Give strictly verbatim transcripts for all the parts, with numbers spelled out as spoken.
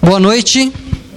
Boa noite.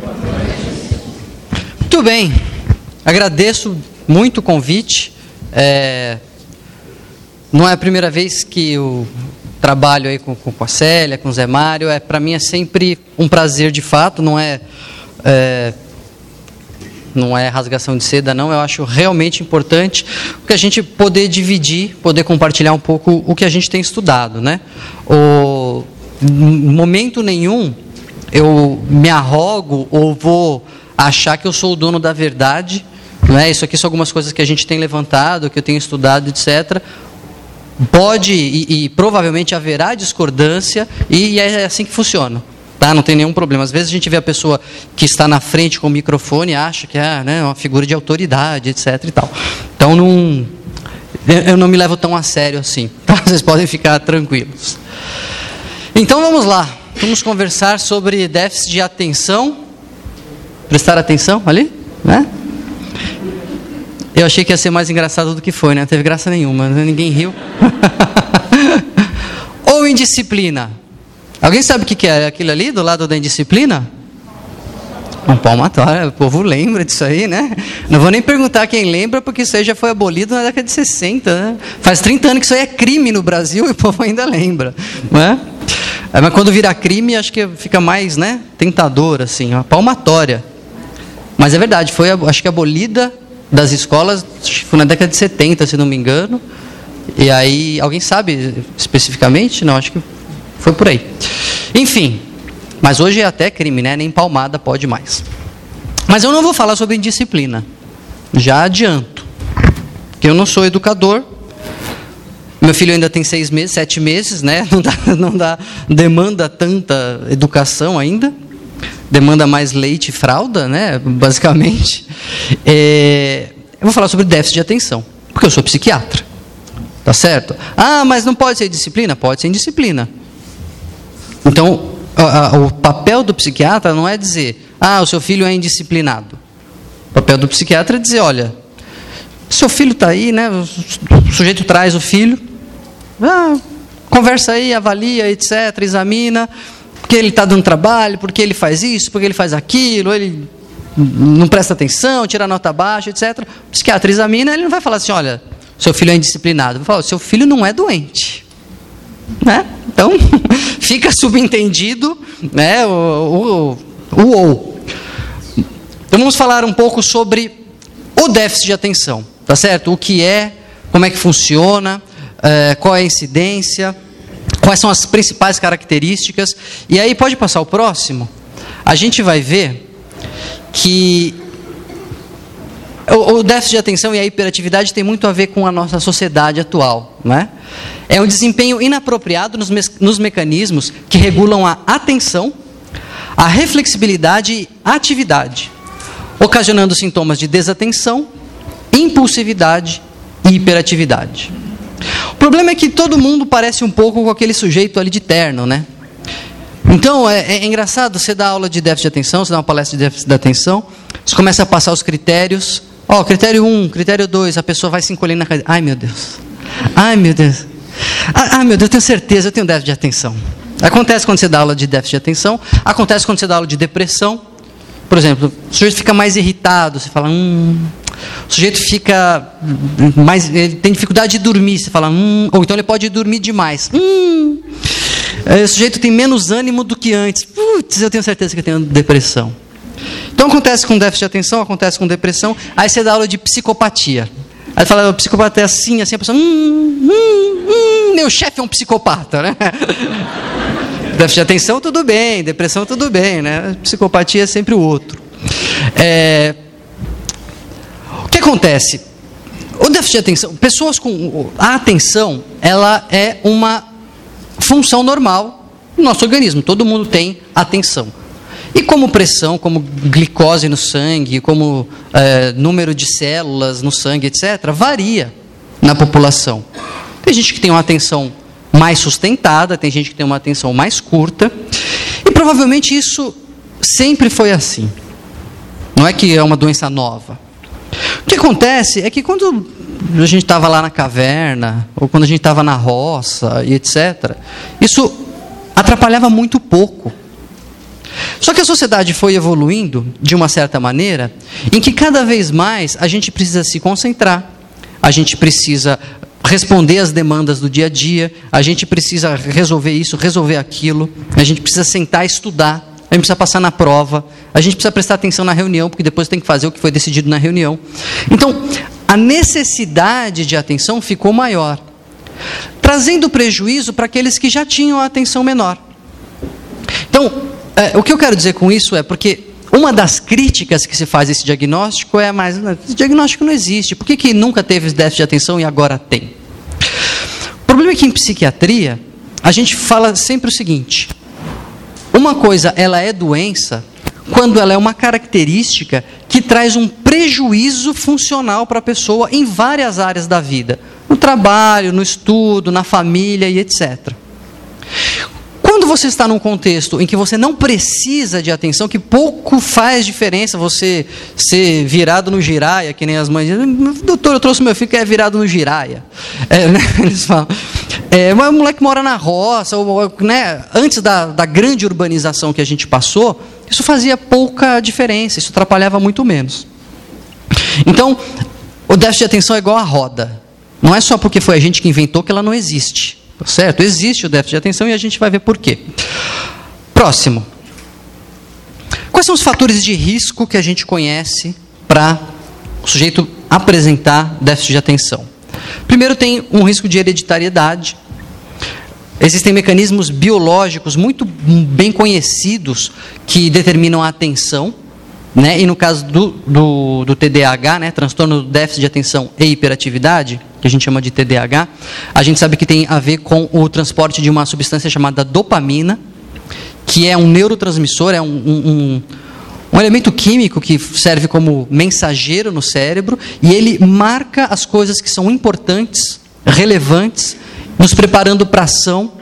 Muito bem, agradeço muito o convite. É, não é a primeira vez que eu trabalho aí com, com a Célia, com o Zé Mário. É, para mim é sempre um prazer de fato, não é, é, não é rasgação de seda, não. Eu acho realmente importante que a gente poder dividir, poder compartilhar um pouco o que a gente tem estudado, né? O, em momento nenhum eu me arrogo ou vou achar que eu sou o dono da verdade, não é? Isso aqui são algumas coisas que a gente tem levantado, que eu tenho estudado, etcétera. Pode e, e provavelmente haverá discordância e é assim que funciona, tá? Não tem nenhum problema. Às vezes a gente vê a pessoa que está na frente com o microfone e acha que é, né, uma figura de autoridade, etc e tal. Então não, eu não me levo tão a sério assim, tá? Vocês podem ficar tranquilos. Então vamos lá. Vamos conversar sobre déficit de atenção. Prestar atenção ali, né? Eu achei que ia ser mais engraçado do que foi, né? Não teve graça nenhuma, ninguém riu. Ou indisciplina. Alguém sabe o que é aquilo ali do lado da indisciplina? Um palmatório, o povo lembra disso aí, né? Não vou nem perguntar quem lembra, porque isso aí já foi abolido na década de sessenta, né? Faz trinta anos que isso aí é crime no Brasil e o povo ainda lembra, não é? Mas quando vira crime, acho que fica mais, né, tentador, assim, uma palmatória. Mas é verdade, foi, acho que abolida das escolas, foi na década de setenta, se não me engano. E aí, alguém sabe especificamente? Não, acho que foi por aí. Enfim, mas hoje é até crime, né? Nem palmada pode mais. Mas eu não vou falar sobre indisciplina. Já adianto. Porque eu não sou educador. Meu filho ainda tem seis meses, sete meses, né? Não dá, não dá, demanda tanta educação ainda. Demanda mais leite e fralda, né? Basicamente. É, eu vou falar sobre déficit de atenção, porque eu sou psiquiatra. Tá certo? Ah, mas não pode ser disciplina? Pode ser indisciplina. Então, a, a, o papel do psiquiatra não é dizer, ah, o seu filho é indisciplinado. O papel do psiquiatra é dizer, olha, seu filho está aí, né? O sujeito traz o filho, ah, conversa aí, avalia, etcétera, examina, porque ele está dando trabalho, porque ele faz isso, porque ele faz aquilo, ele não presta atenção, tira nota baixa, etcétera. O psiquiatra examina, ele não vai falar assim, olha, seu filho é indisciplinado. Vai falar, seu filho não é doente, né? Então, fica subentendido, né, o, o, o ou. Então, vamos falar um pouco sobre o déficit de atenção, tá certo? O que é, como é que funciona, é, qual é a incidência, quais são as principais características. E aí, pode passar o próximo? A gente vai ver que o, o déficit de atenção e a hiperatividade tem muito a ver com a nossa sociedade atual, não é? É um desempenho inapropriado nos, me, nos mecanismos que regulam a atenção, a reflexibilidade e a atividade, ocasionando sintomas de desatenção, impulsividade e hiperatividade. O problema é que todo mundo parece um pouco com aquele sujeito ali de terno, né? Então, é, é engraçado, você dá aula de déficit de atenção, você dá uma palestra de déficit de atenção, você começa a passar os critérios, ó, critério um, critério dois, a pessoa vai se encolhendo na cadeira, ai meu Deus, ai meu Deus, ai meu Deus, eu tenho certeza, eu tenho déficit de atenção. Acontece quando você dá aula de déficit de atenção, acontece quando você dá aula de depressão. Por exemplo, o sujeito fica mais irritado, você fala, hum... O sujeito fica mais... Ele tem dificuldade de dormir, você fala, hum... Ou então ele pode dormir demais. Hum... O sujeito tem menos ânimo do que antes. Putz, eu tenho certeza que eu tenho depressão. Então acontece com déficit de atenção, acontece com depressão. Aí você dá aula de psicopatia. Aí fala, o psicopata é assim, assim, a pessoa... Hum, hum, hum, meu chefe é um psicopata, né? Déficit de atenção, tudo bem. Depressão, tudo bem, né? Psicopatia é sempre o outro. É... O que acontece? O déficit de atenção... Pessoas com... A atenção, ela é uma função normal no nosso organismo. Todo mundo tem atenção. E como pressão, como glicose no sangue, como é, número de células no sangue, etcétera, varia na população. Tem gente que tem uma atenção mais sustentada, tem gente que tem uma atenção mais curta, e provavelmente isso sempre foi assim. Não é que é uma doença nova. O que acontece é que quando a gente estava lá na caverna, ou quando a gente estava na roça, e etcétera, isso atrapalhava muito pouco. Só que a sociedade foi evoluindo de uma certa maneira, em que cada vez mais a gente precisa se concentrar, a gente precisa responder às demandas do dia a dia, a gente precisa resolver isso, resolver aquilo, a gente precisa sentar e estudar, a gente precisa passar na prova, a gente precisa prestar atenção na reunião, porque depois tem que fazer o que foi decidido na reunião. Então, a necessidade de atenção ficou maior, trazendo prejuízo para aqueles que já tinham a atenção menor. Então, é, o que eu quero dizer com isso é porque uma das críticas que se faz a esse diagnóstico é, mas esse diagnóstico não existe, por que, que nunca teve déficit de atenção e agora tem? O problema é que em psiquiatria, a gente fala sempre o seguinte: uma coisa, ela é doença quando ela é uma característica que traz um prejuízo funcional para a pessoa em várias áreas da vida, no trabalho, no estudo, na família e etcétera. Quando você está num contexto em que você não precisa de atenção, que pouco faz diferença você ser virado no giraia, que nem as mães dizem, doutor, eu trouxe meu filho que é virado no giraia. É, né, eles falam, é, um moleque mora na roça, ou, né, antes da, da grande urbanização que a gente passou, isso fazia pouca diferença, isso atrapalhava muito menos. Então, o déficit de atenção é igual a roda. Não é só porque foi a gente que inventou que ela não existe. Certo? Existe o déficit de atenção e a gente vai ver por quê. Próximo. Quais são os fatores de risco que a gente conhece para o sujeito apresentar déficit de atenção? Primeiro, tem um risco de hereditariedade. Existem mecanismos biológicos muito bem conhecidos que determinam a atenção, né? E no caso do, do, do T D A H, né? Transtorno do déficit de atenção e hiperatividade, que a gente chama de T D A H, a gente sabe que tem a ver com o transporte de uma substância chamada dopamina, que é um neurotransmissor, é um, um, um elemento químico que serve como mensageiro no cérebro, e ele marca as coisas que são importantes, relevantes, nos preparando para a ação.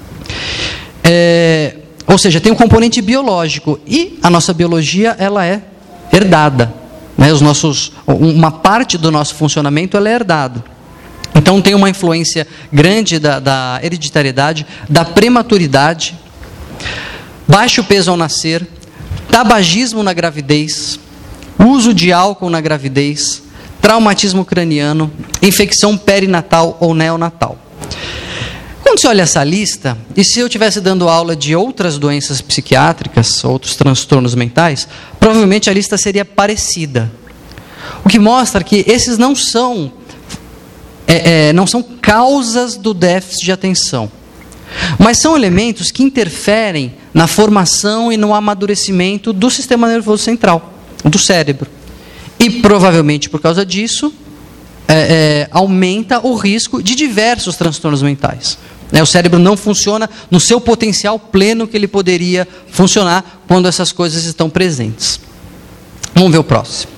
É, ou seja, tem um componente biológico, e a nossa biologia ela é herdada. Né? Os nossos, uma parte do nosso funcionamento ela é herdado. Então tem uma influência grande da, da hereditariedade, da prematuridade, baixo peso ao nascer, tabagismo na gravidez, uso de álcool na gravidez, traumatismo craniano, infecção perinatal ou neonatal. Quando você olha essa lista, e se eu estivesse dando aula de outras doenças psiquiátricas, outros transtornos mentais, provavelmente a lista seria parecida. O que mostra que esses não são É, é, não são causas do déficit de atenção, mas são elementos que interferem na formação e no amadurecimento do sistema nervoso central, do cérebro. E provavelmente por causa disso, é, é, aumenta o risco de diversos transtornos mentais. É, o cérebro não funciona no seu potencial pleno que ele poderia funcionar quando essas coisas estão presentes. Vamos ver o próximo.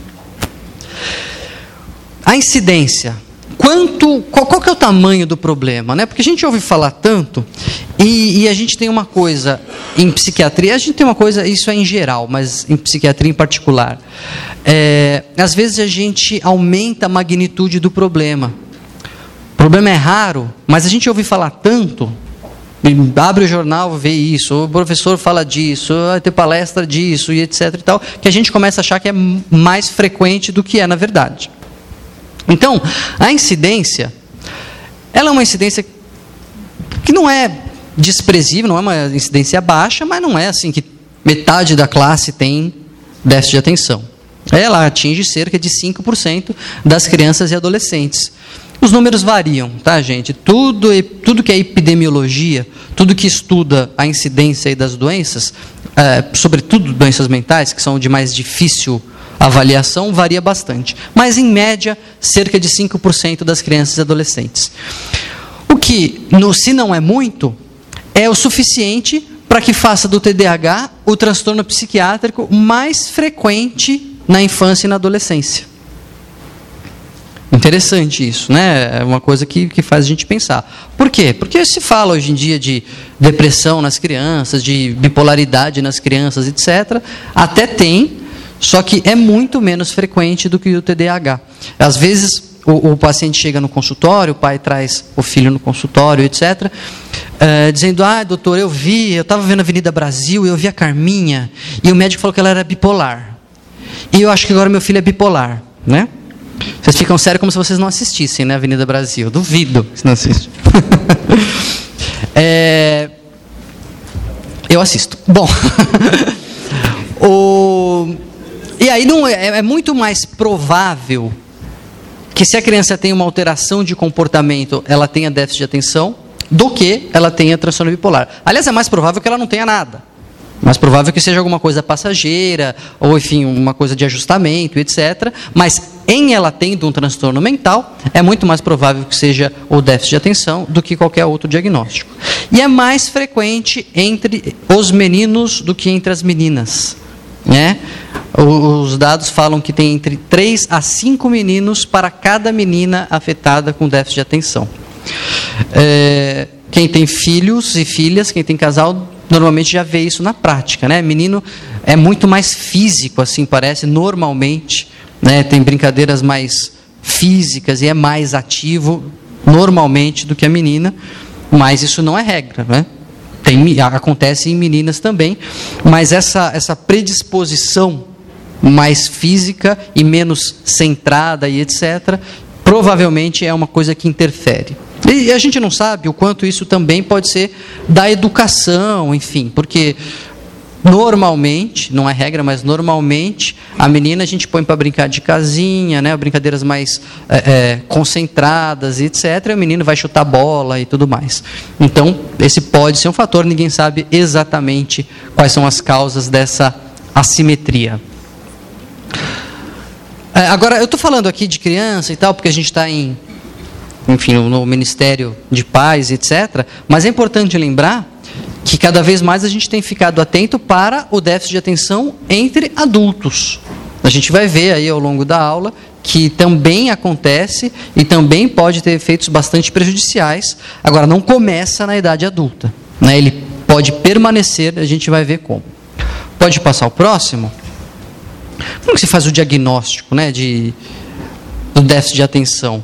A incidência. Quanto, qual, qual que é o tamanho do problema? Né? Porque a gente ouve falar tanto, e, e a gente tem uma coisa, em psiquiatria, a gente tem uma coisa, isso é em geral, mas em psiquiatria em particular. É, às vezes a gente aumenta a magnitude do problema. O problema é raro, mas a gente ouve falar tanto, abre o jornal, vê isso, o professor fala disso, vai ter palestra disso, e etc e tal, que a gente começa a achar que é mais frequente do que é na verdade. Então, a incidência, ela é uma incidência que não é desprezível, não é uma incidência baixa, mas não é assim que metade da classe tem déficit de atenção. Ela atinge cerca de cinco por cento das crianças e adolescentes. Os números variam, tá, gente? Tudo, tudo que é epidemiologia, tudo que estuda a incidência das doenças, é, sobretudo doenças mentais, que são de mais difícil avaliação, varia bastante. Mas, em média, cerca de cinco por cento das crianças e adolescentes. O que, no, se não é muito, é o suficiente para que faça do T D A H o transtorno psiquiátrico mais frequente na infância e na adolescência. Interessante isso, né? É uma coisa que, que faz a gente pensar. Por quê? Porque se fala hoje em dia de depressão nas crianças, de bipolaridade nas crianças, etcétera. Até tem, só que é muito menos frequente do que o T D A H. Às vezes, o, o paciente chega no consultório, o pai traz o filho no consultório, etcétera, uh, dizendo, ah, doutor, eu vi, eu estava vendo a Avenida Brasil, eu vi a Carminha, e o médico falou que ela era bipolar. E eu acho que agora meu filho é bipolar, né? Vocês ficam sérios como se vocês não assistissem, né, Avenida Brasil. Eu duvido que não assistem. é... Eu assisto. Bom... o... E aí não é, é muito mais provável que se a criança tem uma alteração de comportamento, ela tenha déficit de atenção, do que ela tenha transtorno bipolar. Aliás, é mais provável que ela não tenha nada. Mais provável que seja alguma coisa passageira, ou enfim, uma coisa de ajustamento, etcétera. Mas em ela tendo um transtorno mental, é muito mais provável que seja o déficit de atenção do que qualquer outro diagnóstico. E é mais frequente entre os meninos do que entre as meninas, né? Os dados falam que tem entre três a cinco meninos para cada menina afetada com déficit de atenção. É, quem tem filhos e filhas, quem tem casal, normalmente já vê isso na prática, né? Menino é muito mais físico, assim parece, normalmente, né? Tem brincadeiras mais físicas e é mais ativo, normalmente, do que a menina, mas isso não é regra, né? Tem, acontece em meninas também, mas essa, essa predisposição mais física e menos centrada e etcétera, provavelmente é uma coisa que interfere. E a gente não sabe o quanto isso também pode ser da educação, enfim, porque normalmente, não é regra, mas normalmente, a menina a gente põe para brincar de casinha, né, brincadeiras mais é, é, concentradas e etcétera, e o menino vai chutar bola e tudo mais. Então, esse pode ser um fator, ninguém sabe exatamente quais são as causas dessa assimetria. É, agora, eu estou falando aqui de criança e tal, porque a gente está em, enfim, no Ministério de Paz, etcétera, mas é importante lembrar que cada vez mais a gente tem ficado atento para o déficit de atenção entre adultos. A gente vai ver aí ao longo da aula que também acontece e também pode ter efeitos bastante prejudiciais. Agora, não começa na idade adulta, né? Ele pode permanecer, a gente vai ver como. Pode passar o próximo? Como que se faz o diagnóstico, né, de, do déficit de atenção?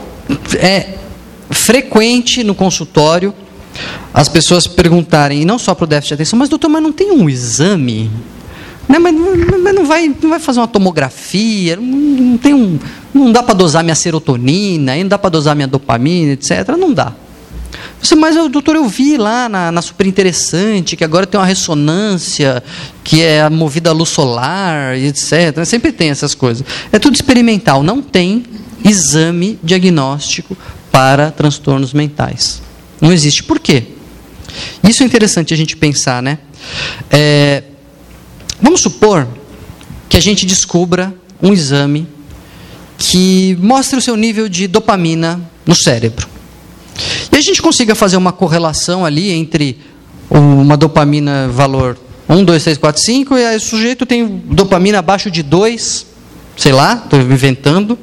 É frequente no consultório as pessoas perguntarem, e não só para o déficit de atenção, mas doutor, mas não tem um exame? Né? Mas, mas não, vai, não vai fazer uma tomografia? Não, não, tem um, não dá para dosar minha serotonina, não dá para dosar minha dopamina, etcétera. Não dá. Você, mas doutor, eu vi lá na, na Super Interessante que agora tem uma ressonância que é movida à luz solar, etcétera. Sempre tem essas coisas. É tudo experimental. Não tem exame diagnóstico para transtornos mentais. Não existe. Por quê? Isso é interessante a gente pensar, né? É, vamos supor que a gente descubra um exame que mostre o seu nível de dopamina no cérebro. E a gente consiga fazer uma correlação ali entre uma dopamina valor um, dois, três, quatro, cinco, e aí o sujeito tem dopamina abaixo de dois, sei lá, estou inventando,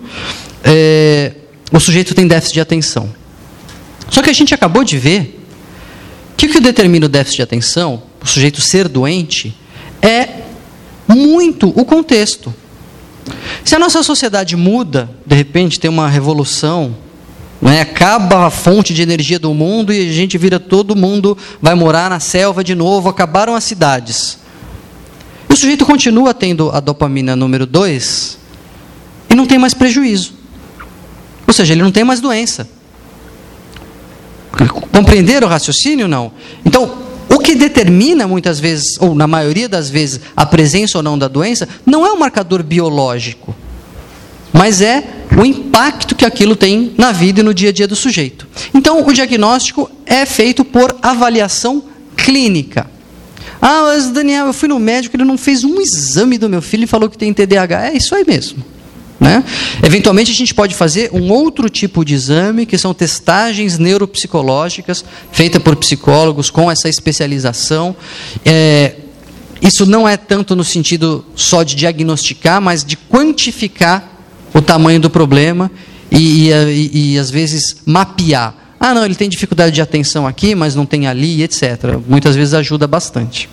é, o sujeito tem déficit de atenção. Só que a gente acabou de ver que o que determina o déficit de atenção, o sujeito ser doente, é muito o contexto. Se a nossa sociedade muda, de repente tem uma revolução, né, acaba a fonte de energia do mundo e a gente vira todo mundo, vai morar na selva de novo, acabaram as cidades. E o sujeito continua tendo a dopamina número dois e não tem mais prejuízo. Ou seja, ele não tem mais doença. Compreenderam o raciocínio? Não. Então, o que determina muitas vezes, ou na maioria das vezes, a presença ou não da doença, não é um marcador biológico, mas é o impacto que aquilo tem na vida e no dia a dia do sujeito. Então, o diagnóstico é feito por avaliação clínica. Ah, mas Daniel, eu fui no médico, ele não fez um exame do meu filho e falou que tem T D A H. É isso aí mesmo. Né? Eventualmente a gente pode fazer um outro tipo de exame, que são testagens neuropsicológicas, feitas por psicólogos com essa especialização. É, isso não é tanto no sentido só de diagnosticar, mas de quantificar o tamanho do problema e, e, e, e às vezes mapear. Ah, não, ele tem dificuldade de atenção aqui, mas não tem ali, etcétera. Muitas vezes ajuda bastante.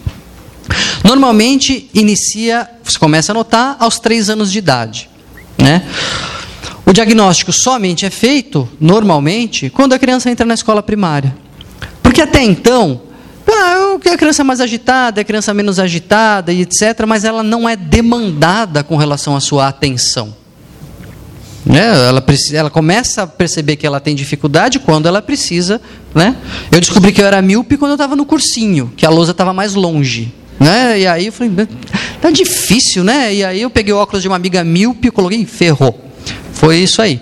Normalmente inicia, você começa a notar aos três anos de idade. Né? O diagnóstico somente é feito, normalmente, quando a criança entra na escola primária. Porque até então, ah, a criança é mais agitada, a criança menos agitada, e etcétera, mas ela não é demandada com relação à sua atenção. Né? Ela, ela começa a perceber que ela tem dificuldade quando ela precisa. Né? Eu descobri que eu era míope quando eu estava no cursinho, que a lousa estava mais longe. Né? E aí eu falei, tá difícil, né? E aí eu peguei o óculos de uma amiga míope e coloquei, ferrou. Foi isso aí.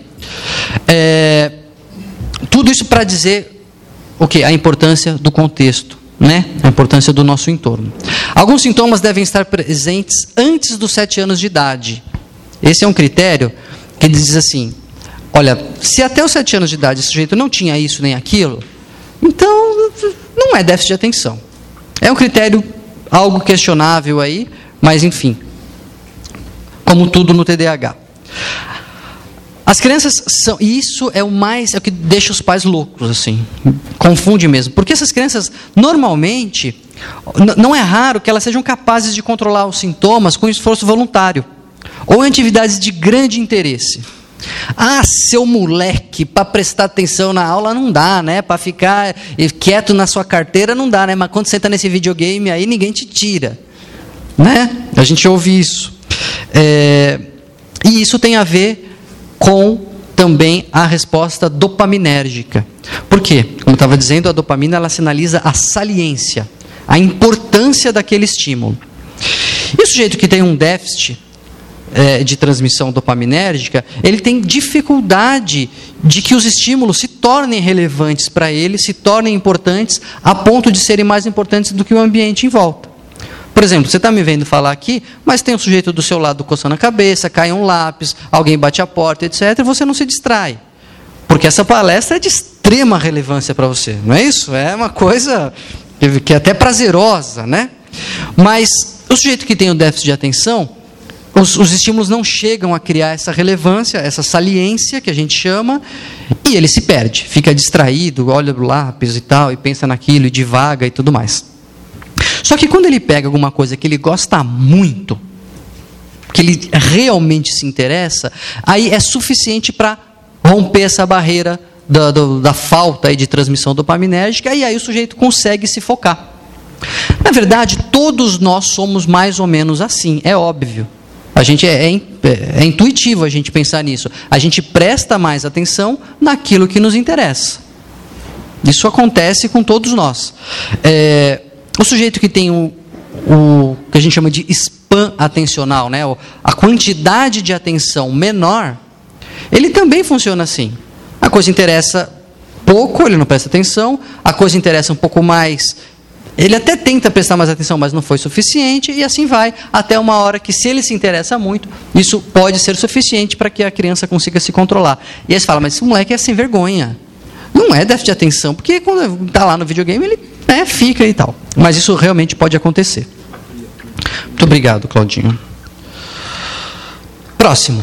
É, tudo isso para dizer o quê? A importância do contexto, né? A importância do nosso entorno. Alguns sintomas devem estar presentes antes dos sete anos de idade. Esse é um critério que diz assim, olha, se até os sete anos de idade esse sujeito não tinha isso nem aquilo, então não é déficit de atenção. É um critério algo questionável aí, mas enfim, como tudo no T D A H. As crianças são, e isso é o mais, é o que deixa os pais loucos, assim, confunde mesmo, porque essas crianças, normalmente, n- não é raro que elas sejam capazes de controlar os sintomas com esforço voluntário, ou em atividades de grande interesse. Ah, seu moleque, para prestar atenção na aula não dá, né? Para ficar quieto na sua carteira não dá, né? Mas quando você está nesse videogame aí, ninguém te tira, né? A gente ouve isso. É, e isso tem a ver com também a resposta dopaminérgica. Por quê? Como eu estava dizendo, a dopamina ela sinaliza a saliência, a importância daquele estímulo. E o sujeito que tem um déficit é, de transmissão dopaminérgica, ele tem dificuldade de que os estímulos se tornem relevantes para ele, se tornem importantes a ponto de serem mais importantes do que o ambiente em volta. Por exemplo, você está me vendo falar aqui, mas tem um sujeito do seu lado coçando a cabeça, cai um lápis, alguém bate a porta, etcétera, e você não se distrai. Porque essa palestra é de extrema relevância para você, não é isso? É uma coisa que é até prazerosa, né? Mas o sujeito que tem o déficit de atenção, os, os estímulos não chegam a criar essa relevância, essa saliência que a gente chama, e ele se perde, fica distraído, olha o lápis e tal, e pensa naquilo, e divaga e tudo mais. Só que quando ele pega alguma coisa que ele gosta muito, que ele realmente se interessa, aí é suficiente para romper essa barreira da, da, da falta aí de transmissão dopaminérgica, e aí o sujeito consegue se focar. Na verdade, todos nós somos mais ou menos assim, é óbvio. A gente é, é, é intuitivo a gente pensar nisso. A gente presta mais atenção naquilo que nos interessa. Isso acontece com todos nós. É... O sujeito que tem o, o que a gente chama de spam atencional, né? A quantidade de atenção menor, ele também funciona assim. A coisa interessa pouco, ele não presta atenção. A coisa interessa um pouco mais, ele até tenta prestar mais atenção, mas não foi suficiente. E assim vai, até uma hora que, se ele se interessa muito, isso pode ser suficiente para que a criança consiga se controlar. E aí você fala, mas esse moleque é sem vergonha. Não é déficit de atenção, porque quando está lá no videogame, ele né, fica e tal. Mas isso realmente pode acontecer. Muito obrigado, Claudinho. Próximo.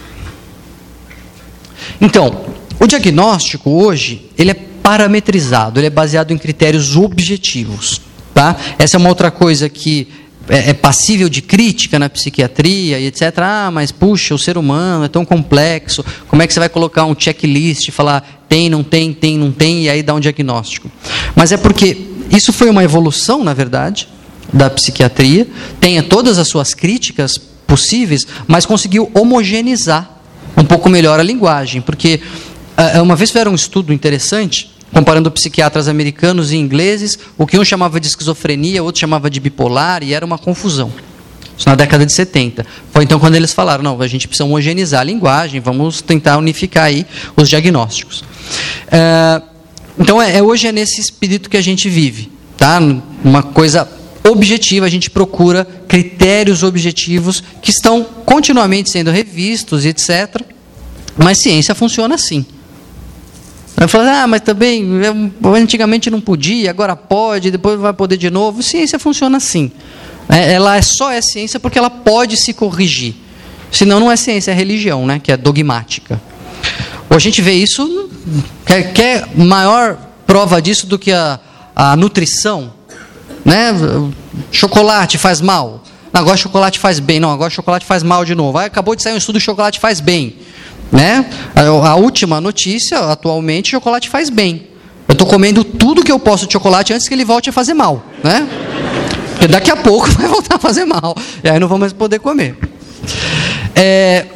Então, o diagnóstico hoje, ele é parametrizado, ele é baseado em critérios objetivos. Tá? Essa é uma outra coisa que é, é passível de crítica na psiquiatria e etcétera. Ah, mas puxa, o ser humano é tão complexo, como é que você vai colocar um checklist e falar tem, não tem, tem, não tem, e aí dá um diagnóstico? Mas é porque isso foi uma evolução, na verdade, da psiquiatria, tem todas as suas críticas possíveis, mas conseguiu homogeneizar um pouco melhor a linguagem, porque uma vez fizeram um estudo interessante, comparando psiquiatras americanos e ingleses, o que um chamava de esquizofrenia, o outro chamava de bipolar, e era uma confusão. Isso na década de setenta. Foi então quando eles falaram, não, a gente precisa homogeneizar a linguagem, vamos tentar unificar aí os diagnósticos. É, então, é, hoje é nesse espírito que a gente vive. Tá? Uma coisa objetiva, a gente procura critérios objetivos que estão continuamente sendo revistos, etcétera. Mas ciência funciona assim. Vai falar, ah, mas também, antigamente não podia, agora pode, depois vai poder de novo. Ciência funciona assim. Ela só é ciência porque ela pode se corrigir. Senão não é ciência, é religião, né? Que é dogmática. Ou a gente vê isso, quer, quer maior prova disso do que a, a nutrição, né? Chocolate faz mal. Agora chocolate faz bem. Não, agora chocolate faz mal de novo. Aí acabou de sair um estudo, chocolate faz bem. Né? A, a última notícia, atualmente, chocolate faz bem. Eu estou comendo tudo que eu posso de chocolate antes que ele volte a fazer mal. Né? Porque daqui a pouco vai voltar a fazer mal. E aí não vou mais poder comer. É,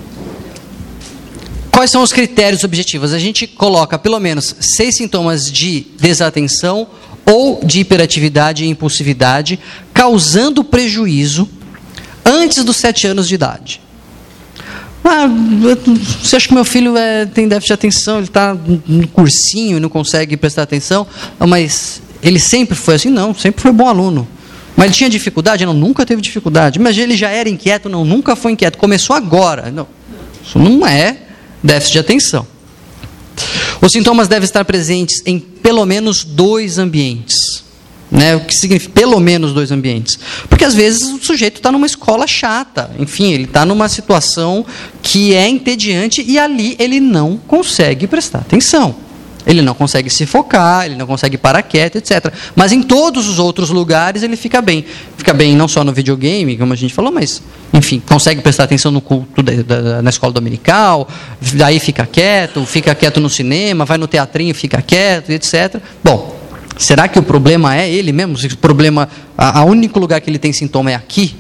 quais são os critérios objetivos? A gente coloca pelo menos seis sintomas de desatenção ou de hiperatividade e impulsividade, causando prejuízo antes dos sete anos de idade. Ah, você acha que meu filho é, tem déficit de atenção, ele está no cursinho e não consegue prestar atenção, mas ele sempre foi assim? Não, sempre foi bom aluno. Mas ele tinha dificuldade? Não, nunca teve dificuldade. Mas ele já era inquieto? Não, nunca foi inquieto. Começou agora. Não, isso não é déficit de atenção. Os sintomas devem estar presentes em pelo menos dois ambientes. Né? O que significa pelo menos dois ambientes? Porque às vezes o sujeito está numa escola chata. Enfim, ele está numa situação que é entediante e ali ele não consegue prestar atenção. Ele não consegue se focar, ele não consegue parar quieto, etcétera. Mas em todos os outros lugares ele fica bem. Fica bem não só no videogame, como a gente falou, mas, enfim, consegue prestar atenção no culto da, da, na escola dominical, daí fica quieto, fica quieto no cinema, vai no teatrinho, fica quieto, etcétera. Bom, será que o problema é ele mesmo? O problema, a, a único lugar que ele tem sintoma é aqui?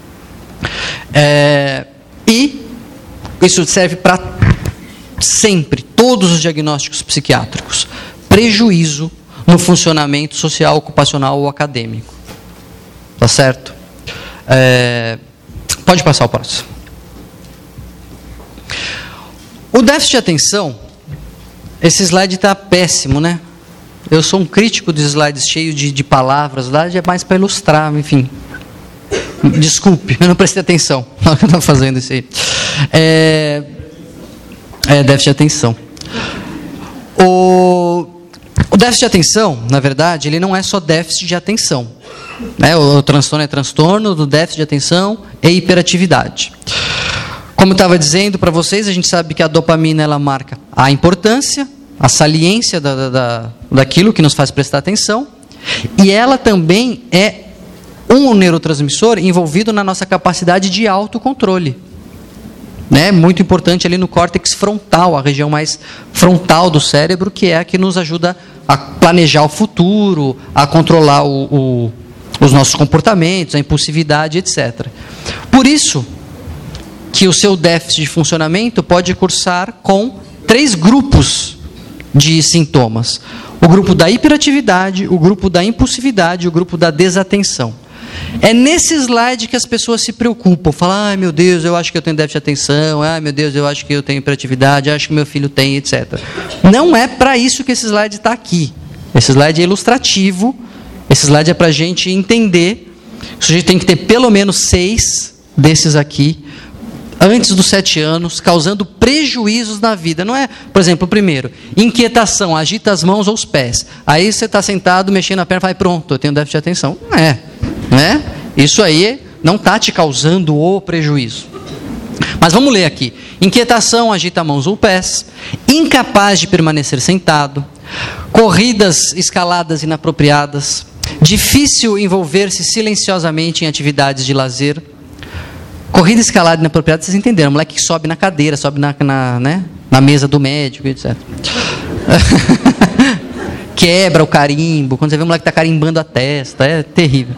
É, e isso serve para sempre, todos os diagnósticos psiquiátricos. Prejuízo no funcionamento social, ocupacional ou acadêmico. Tá certo? É, pode passar o próximo. O déficit de atenção, esse slide está péssimo, né? Eu sou um crítico de slides cheios de, de palavras, lá é mais para ilustrar, enfim. Desculpe, eu não prestei atenção na hora que eu estava fazendo isso aí. É, é déficit de atenção. O, o déficit de atenção, na verdade, ele não é só déficit de atenção. Né? O, o transtorno é transtorno do déficit de atenção e hiperatividade. Como eu estava dizendo para vocês, a gente sabe que a dopamina ela marca a importância, a saliência da, da, da, daquilo que nos faz prestar atenção, e ela também é um neurotransmissor envolvido na nossa capacidade de autocontrole. Né? Muito importante ali no córtex frontal, a região mais frontal do cérebro, que é a que nos ajuda a planejar o futuro, a controlar o, o, os nossos comportamentos, a impulsividade, etcétera. Por isso que o seu déficit de funcionamento pode cursar com três grupos de sintomas. O grupo da hiperatividade, o grupo da impulsividade e o grupo da desatenção. É nesse slide que as pessoas se preocupam, falam, ai meu Deus, eu acho que eu tenho déficit de atenção, ai meu Deus, eu acho que eu tenho hiperatividade, acho que meu filho tem, etcétera. Não é para isso que esse slide está aqui. Esse slide é ilustrativo, esse slide é para a gente entender, o sujeito tem que ter pelo menos seis desses aqui, antes dos sete anos, causando prejuízos na vida. Não é, por exemplo, o primeiro, inquietação, agita as mãos ou os pés. Aí você está sentado, mexendo a perna e fala, pronto, eu tenho déficit de atenção. Não é. Né? Isso aí não está te causando o prejuízo. Mas vamos ler aqui. Inquietação, agita mãos ou pés, incapaz de permanecer sentado, corridas, escaladas inapropriadas, difícil envolver-se silenciosamente em atividades de lazer. Corrida escalada inapropriada, vocês entenderam, o moleque que sobe na cadeira, sobe na, na, né, na mesa do médico, etcétera. Quebra o carimbo, quando você vê o moleque que está carimbando a testa, é terrível.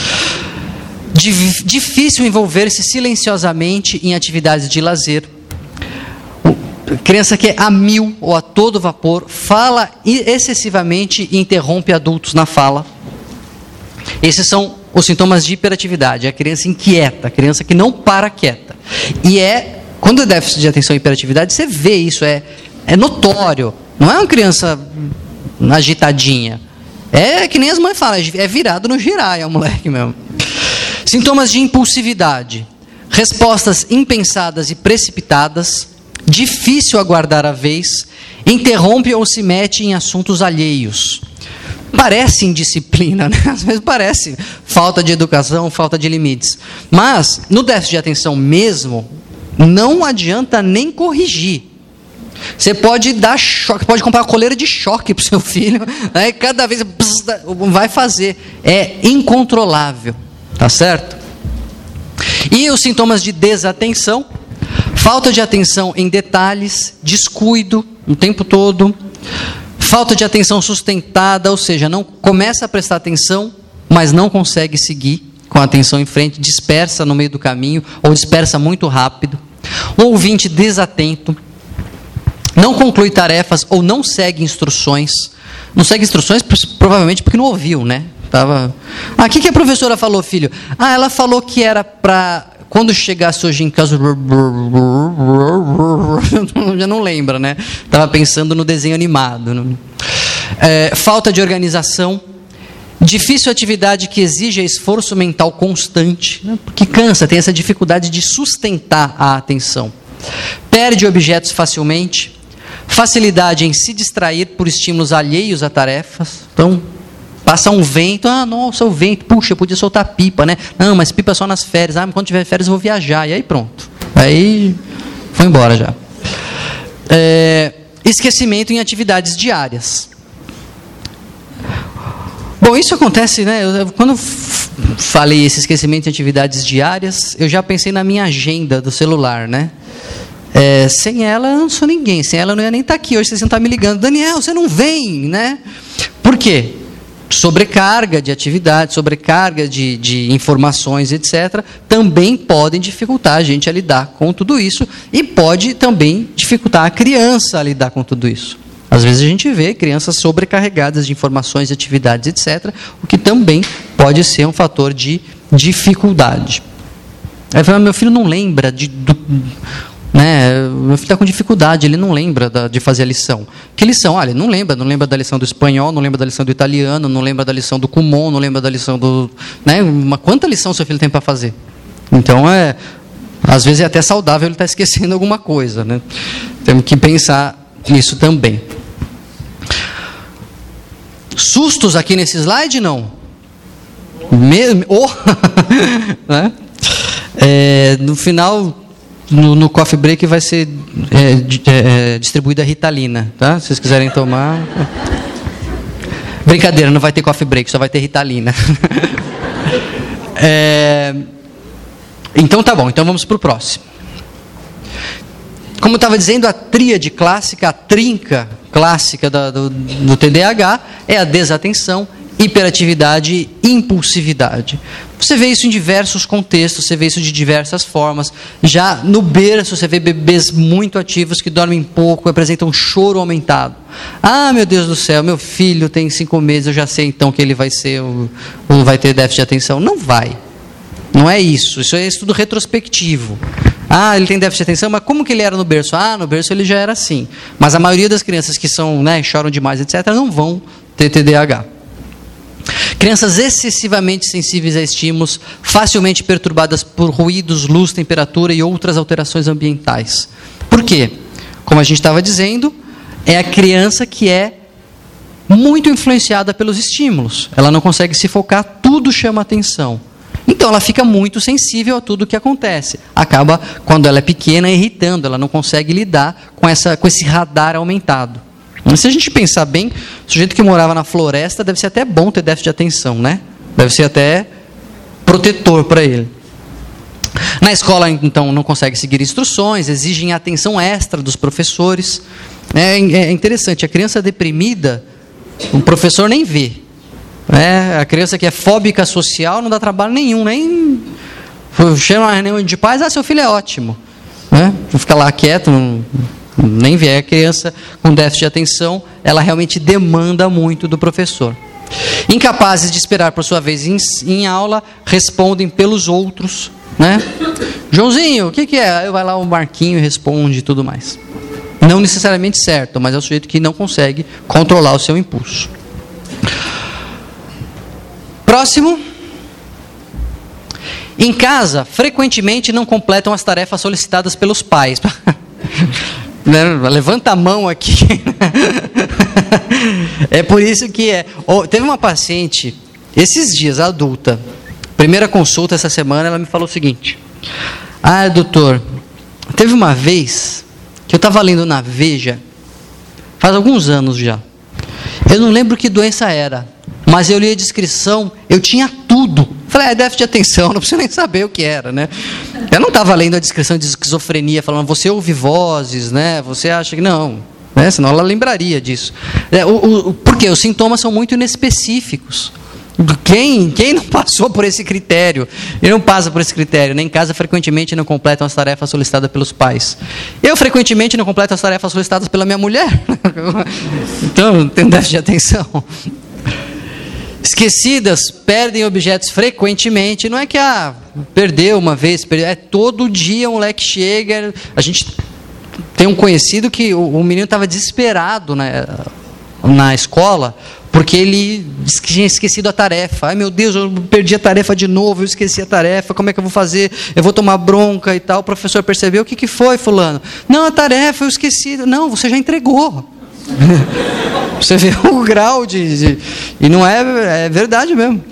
Difícil envolver-se silenciosamente em atividades de lazer. Criança que é a mil ou a todo vapor, fala excessivamente e interrompe adultos na fala. Esses são os sintomas de hiperatividade. É a criança inquieta, a criança que não para quieta. E é, quando é déficit de atenção e hiperatividade, você vê isso, é, é notório. Não é uma criança agitadinha. É que nem as mães falam, é virado no giraia, é o moleque mesmo. Sintomas de impulsividade, respostas impensadas e precipitadas, difícil aguardar a vez, interrompe ou se mete em assuntos alheios. Parece indisciplina, né? Às vezes parece falta de educação, falta de limites. Mas, no déficit de atenção mesmo, não adianta nem corrigir. Você pode dar choque, pode comprar uma coleira de choque para o seu filho, né? Cada vez vai fazer. É incontrolável. Tá certo? E os sintomas de desatenção, Falta de atenção em detalhes, descuido o tempo todo. Falta de atenção sustentada, ou seja, não começa a prestar atenção, mas não consegue seguir com a atenção em frente, dispersa no meio do caminho, ou dispersa muito rápido. Um ouvinte desatento, não conclui tarefas ou não segue instruções. Não segue instruções provavelmente porque não ouviu, né? Tava... Ah, o que, que a professora falou, filho? Ah, ela falou que era para... Quando chegasse hoje em casa... Já não lembra, né? Estava pensando no desenho animado. É, falta de organização. Difícil atividade que exige esforço mental constante, né? Porque cansa, tem essa dificuldade de sustentar a atenção. Perde objetos facilmente. Facilidade em se distrair por estímulos alheios a tarefas. Então, passa um vento, ah, nossa, o vento, puxa, eu podia soltar pipa, né? Não, mas pipa só nas férias. Ah, mas quando tiver férias eu vou viajar. E aí pronto. Aí foi embora já. É, esquecimento em atividades diárias. Bom, isso acontece, né? Eu, quando falei esse esquecimento em atividades diárias, eu já pensei na minha agenda do celular, né? É, sem ela eu não sou ninguém, sem ela eu não ia nem estar aqui hoje, vocês não estão me ligando, Daniel, você não vem, né? Por quê? Sobrecarga de atividade, sobrecarga de, de informações, etcétera, também podem dificultar a gente a lidar com tudo isso e pode também dificultar a criança a lidar com tudo isso. Às vezes a gente vê crianças sobrecarregadas de informações e atividades, etcétera, o que também pode ser um fator de dificuldade. Aí fala, meu filho não lembra de... Do, né, meu filho está com dificuldade, ele não lembra da, de fazer a lição. Que lição? Olha, ele não lembra, não lembra da lição do espanhol, não lembra da lição do italiano, não lembra da lição do Kumon, não lembra da lição do... Né, uma, quanta lição seu filho tem para fazer? Então, é, às vezes é até saudável ele estar esquecendo alguma coisa. Né? Temos que pensar nisso também. Sustos aqui nesse slide, não? Mesmo? Oh. Né? É, no final... No, no coffee break vai ser é, é, distribuída a Ritalina, tá? Se vocês quiserem tomar. Brincadeira, não vai ter coffee break, só vai ter Ritalina. é, então tá bom, então vamos para o próximo. Como eu estava dizendo, a tríade clássica, a trinca clássica da, do, do T D A H é a desatenção, hiperatividade e impulsividade. Você vê isso em diversos contextos, você vê isso de diversas formas. Já no berço, você vê bebês muito ativos que dormem pouco, apresentam um choro aumentado. Ah, meu Deus do céu, meu filho tem cinco meses, eu já sei então que ele vai ser, ou vai ter déficit de atenção. Não vai. Não é isso. Isso é estudo retrospectivo. Ah, ele tem déficit de atenção, mas como que ele era no berço? Ah, no berço ele já era assim. Mas a maioria das crianças que são, né, choram demais, etcétera, não vão ter T D A H. Crianças excessivamente sensíveis a estímulos, facilmente perturbadas por ruídos, luz, temperatura e outras alterações ambientais. Por quê? Como a gente estava dizendo, é a criança que é muito influenciada pelos estímulos. Ela não consegue se focar, tudo chama atenção. Então ela fica muito sensível a tudo o que acontece. Acaba, quando ela é pequena, irritando, ela não consegue lidar com, essa, com esse radar aumentado. Mas se a gente pensar bem, o sujeito que morava na floresta deve ser até bom ter déficit de atenção, né? Deve ser até protetor para ele. Na escola, então, não consegue seguir instruções, exigem atenção extra dos professores. É, é interessante, a criança deprimida, o professor nem vê. É, a criança que é fóbica social não dá trabalho nenhum, nem chama a reunião de pais, ah, seu filho é ótimo. Né? Fica lá quieto, não... nem vê. A criança com déficit de atenção, ela realmente demanda muito do professor. Incapazes de esperar por sua vez em, em aula, respondem pelos outros, né? Joãozinho, o que, que é? Aí vai lá o Marquinho e responde e tudo mais. Não necessariamente certo, mas é o sujeito que não consegue controlar o seu impulso. Próximo. Em casa, frequentemente não completam as tarefas solicitadas pelos pais. Levanta a mão aqui. É por isso que é. Oh, teve uma paciente, esses dias, adulta, primeira consulta essa semana, ela me falou o seguinte: ah, doutor, teve uma vez que eu estava lendo na Veja, faz alguns anos já. Eu não lembro que doença era, mas eu li a descrição, eu tinha tudo. Falei, é déficit de atenção, não preciso nem saber o que era, né? Eu não estava lendo a descrição de esquizofrenia, falando, você ouve vozes, né? Você acha que não, né? Senão ela lembraria disso. É, o, o, por quê? Os sintomas são muito inespecíficos. Quem, quem não passou por esse critério? E não passa por esse critério, nem em casa frequentemente não completam as tarefas solicitadas pelos pais. Eu frequentemente não completo as tarefas solicitadas pela minha mulher. Então, tem déficit de atenção. Esquecidas, perdem objetos frequentemente. Não é que ah, perdeu uma vez, perdeu, é todo dia um moleque chega. A gente tem um conhecido que o, o menino estava desesperado na, na escola, porque ele tinha esquecido a tarefa. Ai meu Deus, eu perdi a tarefa de novo, eu esqueci a tarefa, como é que eu vou fazer? Eu vou tomar bronca e tal. O professor percebeu, o que, que foi, fulano? Não, a tarefa eu esqueci. Não, você já entregou. Você vê o grau de... de e não é, é verdade mesmo.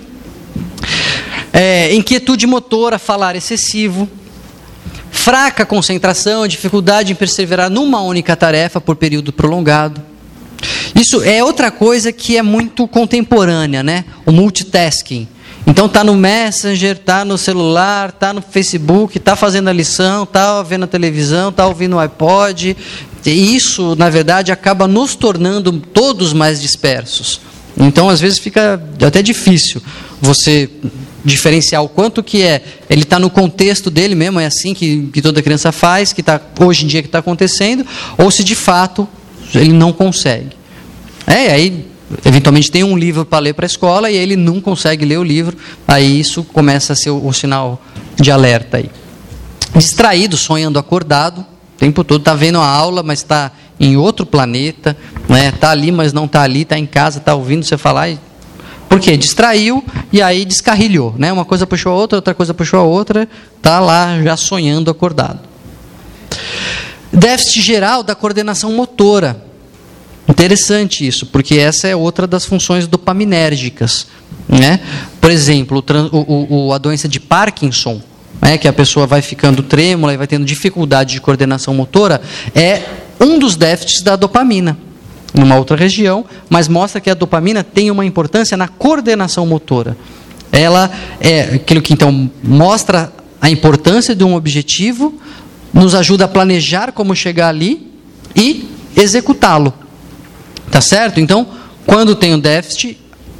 É, inquietude motora, falar excessivo. Fraca concentração, dificuldade em perseverar numa única tarefa por período prolongado. Isso é outra coisa que é muito contemporânea, né? O multitasking. Então tá no Messenger, tá no celular, tá no Facebook, tá fazendo a lição, tá vendo a televisão, tá ouvindo o iPod. E isso, na verdade, acaba nos tornando todos mais dispersos. Então, às vezes, fica até difícil você diferenciar o quanto que é, ele está no contexto dele mesmo, é assim que, que toda criança faz, que tá, hoje em dia que está acontecendo, ou se de fato ele não consegue. É, aí, eventualmente tem um livro para ler para a escola e ele não consegue ler o livro, aí isso começa a ser o, o sinal de alerta aí. Distraído, sonhando acordado, o tempo todo, está vendo a aula, mas está em outro planeta, né? Está ali, mas não está ali, está em casa, está ouvindo você falar. E... Por quê? Distraiu e aí descarrilhou, né? Uma coisa puxou a outra, outra coisa puxou a outra, está lá já sonhando acordado. Déficit geral da coordenação motora. Interessante isso, porque essa é outra das funções dopaminérgicas, né? Por exemplo, o, o, a doença de Parkinson, né, que a pessoa vai ficando trêmula e vai tendo dificuldade de coordenação motora, é um dos déficits da dopamina, numa outra região, mas mostra que a dopamina tem uma importância na coordenação motora. Ela é aquilo que então mostra a importância de um objetivo, nos ajuda a planejar como chegar ali e executá-lo. Tá certo? Então, quando tem um déficit,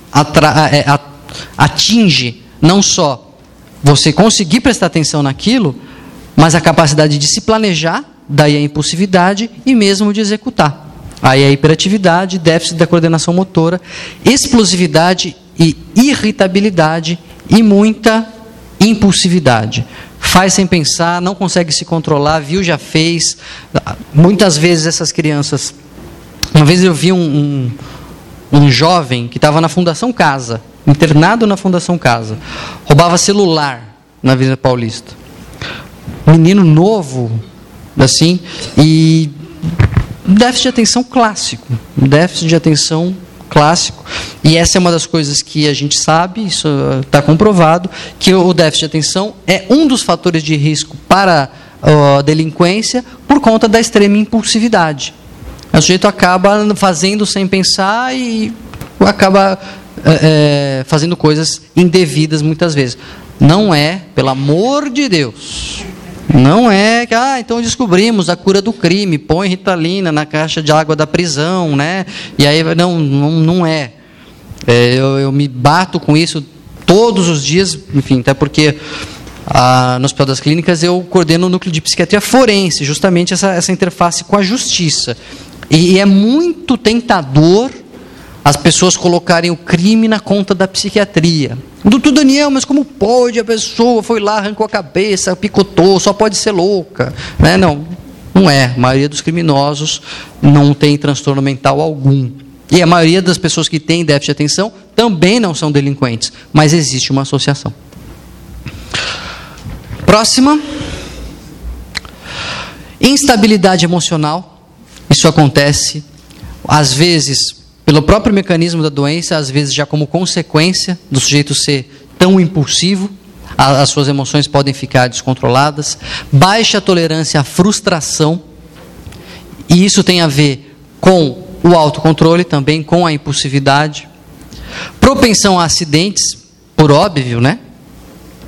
atinge não só você conseguir prestar atenção naquilo, mas a capacidade de se planejar, daí a impulsividade e mesmo de executar. Aí a hiperatividade, déficit da coordenação motora, explosividade e irritabilidade e muita impulsividade. Faz sem pensar, não consegue se controlar, viu, já fez. Muitas vezes essas crianças... Uma vez eu vi um, um, um jovem que estava na Fundação Casa, internado na Fundação Casa, roubava celular na Avenida Paulista. Menino novo, assim, e déficit de atenção clássico, déficit de atenção clássico. E essa é uma das coisas que a gente sabe, isso está comprovado, que o déficit de atenção é um dos fatores de risco para a delinquência por conta da extrema impulsividade. O sujeito acaba fazendo sem pensar e acaba é, fazendo coisas indevidas muitas vezes. Não é, pelo amor de Deus, não é que, ah, então descobrimos a cura do crime, põe Ritalina na caixa de água da prisão, né? E aí, não, não, não é. é eu, eu me bato com isso todos os dias, enfim, até porque... Ah, no Hospital das Clínicas eu coordeno o núcleo de psiquiatria forense, justamente essa, essa interface com a justiça. E, e é muito tentador as pessoas colocarem o crime na conta da psiquiatria. Doutor Daniel, mas como pode? A pessoa foi lá, arrancou a cabeça, picotou, só pode ser louca. Né? Não, não é. A maioria dos criminosos não tem transtorno mental algum. E a maioria das pessoas que têm déficit de atenção também não são delinquentes, mas existe uma associação. Próxima. Instabilidade emocional. Isso acontece, às vezes, pelo próprio mecanismo da doença, às vezes já como consequência do sujeito ser tão impulsivo, as suas emoções podem ficar descontroladas. Baixa tolerância à frustração. E isso tem a ver com o autocontrole, também com a impulsividade. Propensão a acidentes, por óbvio, né?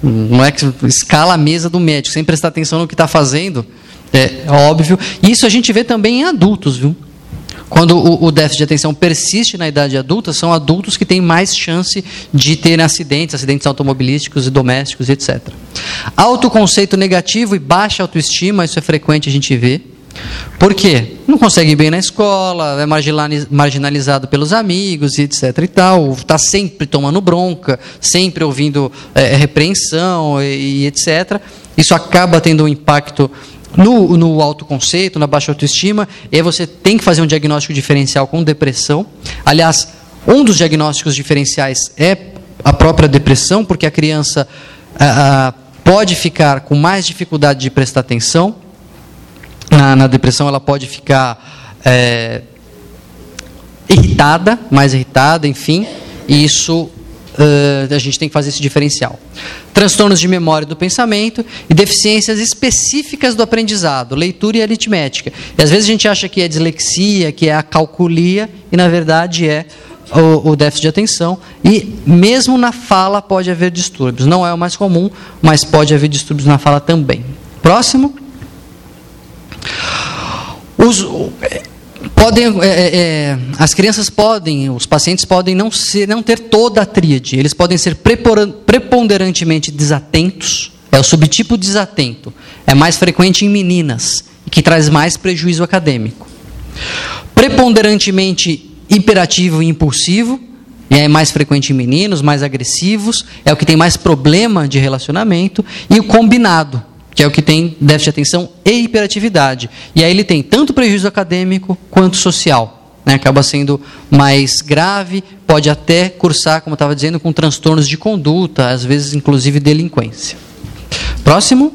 Não é que escala a mesa do médico, sem prestar atenção no que está fazendo, é óbvio. E isso a gente vê também em adultos, viu? Quando o, o déficit de atenção persiste na idade adulta, são adultos que têm mais chance de terem acidentes, acidentes automobilísticos e domésticos, etcétera. Autoconceito negativo e baixa autoestima, isso é frequente a gente ver. Por quê? Não consegue ir bem na escola, é marginalizado pelos amigos, etc e tal, está sempre tomando bronca, sempre ouvindo é, repreensão e, e etcétera. Isso acaba tendo um impacto no, no autoconceito, na baixa autoestima, e aí você tem que fazer um diagnóstico diferencial com depressão. Aliás, um dos diagnósticos diferenciais é a própria depressão, porque a criança a, a, pode ficar com mais dificuldade de prestar atenção. Na, na depressão ela pode ficar é, irritada, mais irritada, enfim, e isso uh, a gente tem que fazer esse diferencial. Transtornos de memória do pensamento e deficiências específicas do aprendizado, leitura e aritmética. E às vezes a gente acha que é dislexia, que é a calculia, e na verdade é o, o déficit de atenção. E mesmo na fala pode haver distúrbios. Não é o mais comum, mas pode haver distúrbios na fala também. Próximo. Os, podem, é, é, as crianças podem, os pacientes podem não, ser, não ter toda a tríade, eles podem ser preponderantemente desatentos, é o subtipo desatento, é mais frequente em meninas, que traz mais prejuízo acadêmico. Preponderantemente hiperativo e impulsivo, e é mais frequente em meninos, mais agressivos, é o que tem mais problema de relacionamento, e o combinado, que é o que tem déficit de atenção e hiperatividade. E aí ele tem tanto prejuízo acadêmico quanto social. Né? Acaba sendo mais grave, pode até cursar, como eu estava dizendo, com transtornos de conduta, às vezes inclusive delinquência. Próximo.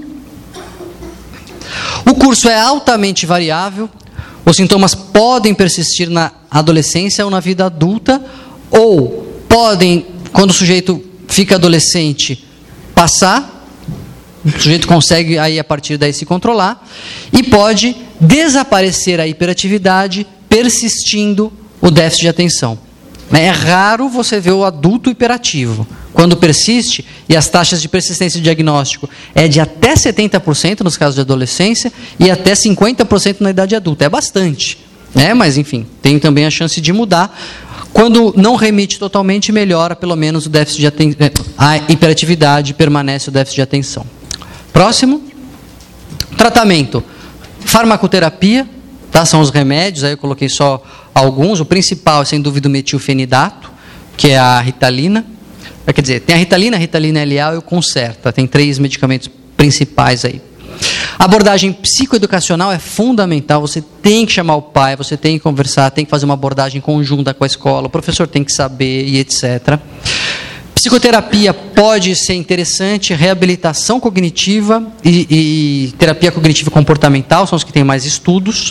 O curso é altamente variável. Os sintomas podem persistir na adolescência ou na vida adulta, ou podem, quando o sujeito fica adolescente, passar. O sujeito consegue aí a partir daí se controlar e pode desaparecer a hiperatividade persistindo o déficit de atenção. É raro você ver o adulto hiperativo. Quando persiste, e as taxas de persistência de diagnóstico é de até setenta por cento nos casos de adolescência e até cinquenta por cento na idade adulta. É bastante, né? Mas enfim, tem também a chance de mudar. Quando não remite totalmente, melhora pelo menos o déficit de atenção, a hiperatividade, permanece o déficit de atenção. Próximo. Tratamento. Farmacoterapia, tá? São os remédios, aí eu coloquei só alguns. O principal é, sem dúvida, o metilfenidato, que é a Ritalina. Quer dizer, tem a Ritalina, a Ritalina L A e o Concerta. Tem três medicamentos principais aí. A abordagem psicoeducacional é fundamental. Você tem que chamar o pai, você tem que conversar, tem que fazer uma abordagem conjunta com a escola, o professor tem que saber e etcétera. Psicoterapia pode ser interessante, reabilitação cognitiva e, e terapia cognitiva comportamental são os que têm mais estudos.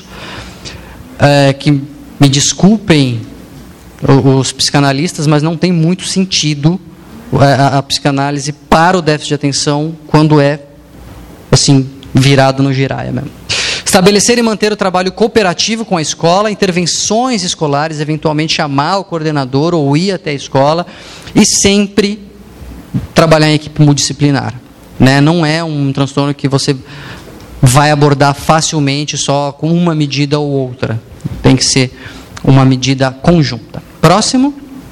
É, que me desculpem os psicanalistas, mas não tem muito sentido a, a psicanálise para o déficit de atenção quando é assim virado no giraia mesmo. Estabelecer e manter o trabalho cooperativo com a escola, intervenções escolares, eventualmente chamar o coordenador ou ir até a escola e sempre trabalhar em equipe multidisciplinar. Né? Não é um transtorno que você vai abordar facilmente só com uma medida ou outra. Tem que ser uma medida conjunta. Próximo.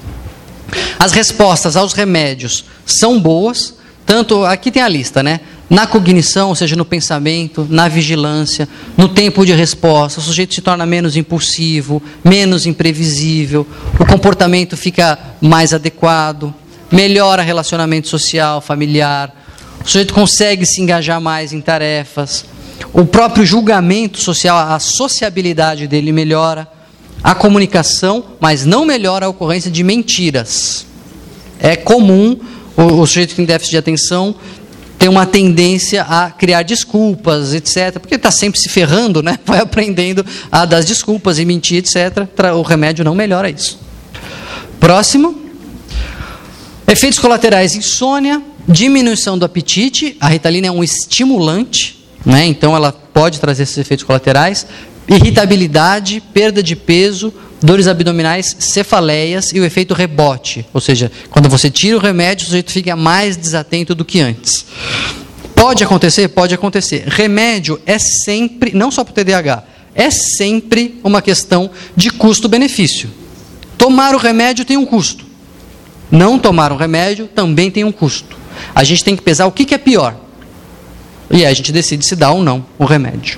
As respostas aos remédios são boas, tanto aqui tem a lista, né? Na cognição, ou seja, no pensamento, na vigilância, no tempo de resposta, o sujeito se torna menos impulsivo, menos imprevisível, o comportamento fica mais adequado, melhora o relacionamento social, familiar, o sujeito consegue se engajar mais em tarefas, o próprio julgamento social, a sociabilidade dele melhora, a comunicação, mas não melhora a ocorrência de mentiras. É comum o, o sujeito que tem déficit de atenção tem uma tendência a criar desculpas, etcétera, porque está sempre se ferrando, né? Vai aprendendo a dar desculpas e mentir, etcétera. O remédio não melhora isso. Próximo. Efeitos colaterais: insônia, diminuição do apetite. A Ritalina é um estimulante, né? Então ela pode trazer esses efeitos colaterais. Irritabilidade, perda de peso, dores abdominais, cefaleias e o efeito rebote. Ou seja, quando você tira o remédio, o sujeito fica mais desatento do que antes. Pode acontecer? Pode acontecer. Remédio é sempre, não só para o T D A H, é sempre uma questão de custo-benefício. Tomar o remédio tem um custo. Não tomar o remédio também tem um custo. A gente tem que pesar o que, que é pior. E aí a gente decide se dá ou não o remédio.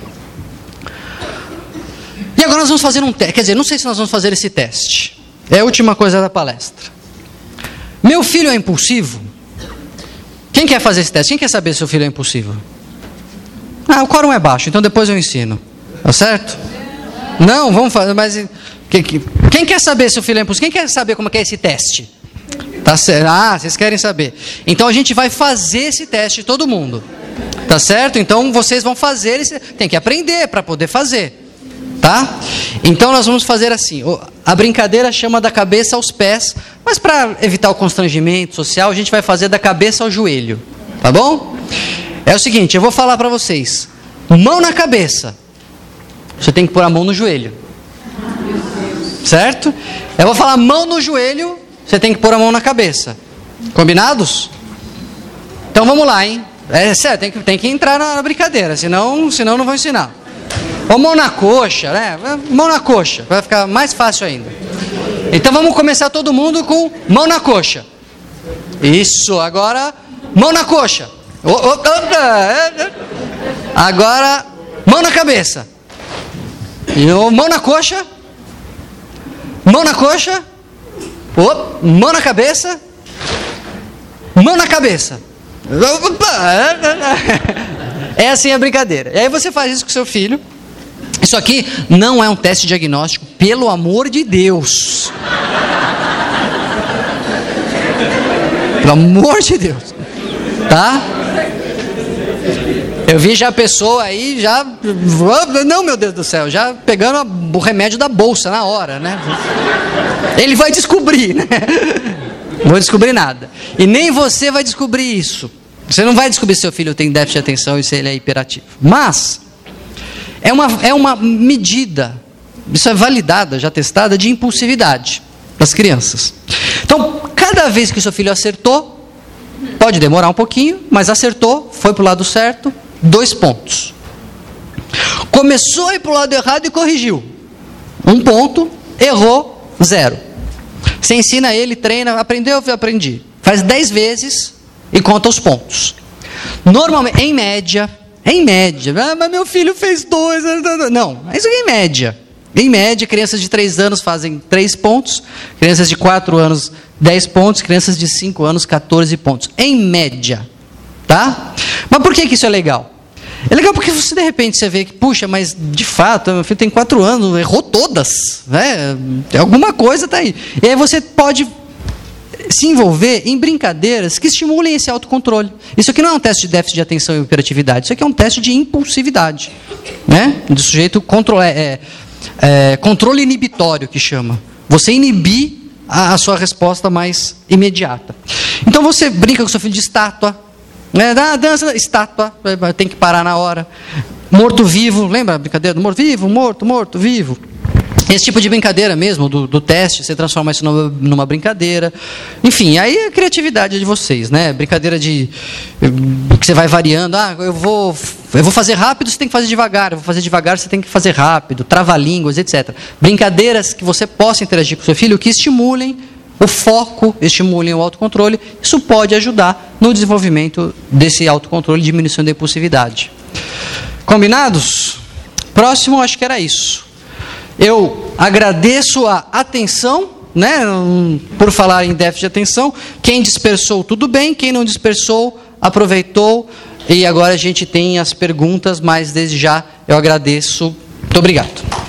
E agora nós vamos fazer um teste. Quer dizer, não sei se nós vamos fazer esse teste. É a última coisa da palestra. Meu filho é impulsivo? Quem quer fazer esse teste? Quem quer saber se o filho é impulsivo? Ah, o quórum é baixo, então depois eu ensino. Tá certo? Não, vamos fazer, mas... Quem quer saber se o filho é impulsivo? Quem quer saber como é esse teste? Tá certo? Ah, vocês querem saber. Então a gente vai fazer esse teste, todo mundo. Tá certo? Então vocês vão fazer, esse... tem que aprender para poder fazer. Tá? Então nós vamos fazer assim. A brincadeira chama da cabeça aos pés, mas para evitar o constrangimento social, a gente vai fazer da cabeça ao joelho. Tá bom? É o seguinte, eu vou falar para vocês. Mão na cabeça. Você tem que pôr a mão no joelho. Certo? Eu vou falar mão no joelho, você tem que pôr a mão na cabeça. Combinados? Então vamos lá, hein? É sério, tem que, tem que entrar na brincadeira, senão, senão não vou ensinar. Ou mão na coxa, né? Mão na coxa, vai ficar mais fácil ainda. Então vamos começar todo mundo com mão na coxa. Isso, agora mão na coxa. Agora mão na cabeça. E mão na coxa. Mão na coxa. Opa, mão na cabeça. Mão na cabeça. É assim a brincadeira. E aí você faz isso com seu filho. Isso aqui não é um teste diagnóstico, pelo amor de Deus. Pelo amor de Deus. Tá? Eu vi já a pessoa aí, já... Não, meu Deus do céu, já pegando o remédio da bolsa na hora, né? Ele vai descobrir, né? Não vou descobrir nada. E nem você vai descobrir isso. Você não vai descobrir se seu filho tem déficit de atenção e se ele é hiperativo. Mas, é uma, é uma medida, isso é validada, já testada, de impulsividade das crianças. Então, cada vez que o seu filho acertou, pode demorar um pouquinho, mas acertou, foi para o lado certo, dois pontos. Começou a ir para o lado errado e corrigiu. Um ponto, errou, zero. Você ensina ele, treina, aprendeu, aprendi. Faz dez vezes e conta os pontos. Normalmente, em média, em média, ah, mas meu filho fez dois, não, isso é em média. Em média, crianças de três anos fazem três pontos, crianças de quatro anos, dez pontos, crianças de cinco anos, quatorze pontos. Em média, tá? Mas por que que isso é legal? É legal porque você, de repente, você vê que, puxa, mas de fato, meu filho tem quatro anos, errou todas, né? Alguma coisa está aí. E aí você pode se envolver em brincadeiras que estimulem esse autocontrole. Isso aqui não é um teste de déficit de atenção e hiperatividade, isso aqui é um teste de impulsividade, né? Do sujeito controle, é, é, controle inibitório, que chama. Você inibir a, a sua resposta mais imediata. Então você brinca com seu filho de estátua, né? Dá dança, estátua, tem que parar na hora. Morto-vivo, lembra a brincadeira do morto-vivo, morto, morto, vivo? Esse tipo de brincadeira mesmo, do, do teste, você transforma isso numa, numa brincadeira. Enfim, aí é a criatividade de vocês, né? Brincadeira de... que você vai variando. Ah, eu vou, eu vou fazer rápido, você tem que fazer devagar. Eu vou fazer devagar, você tem que fazer rápido. Trava-línguas, etcétera. Brincadeiras que você possa interagir com o seu filho, que estimulem o foco, estimulem o autocontrole. Isso pode ajudar no desenvolvimento desse autocontrole e diminuição da impulsividade. Combinados? Próximo, acho que era isso. Eu agradeço a atenção, né, por falar em déficit de atenção. Quem dispersou, tudo bem. Quem não dispersou, aproveitou. E agora a gente tem as perguntas, mas desde já eu agradeço. Muito obrigado.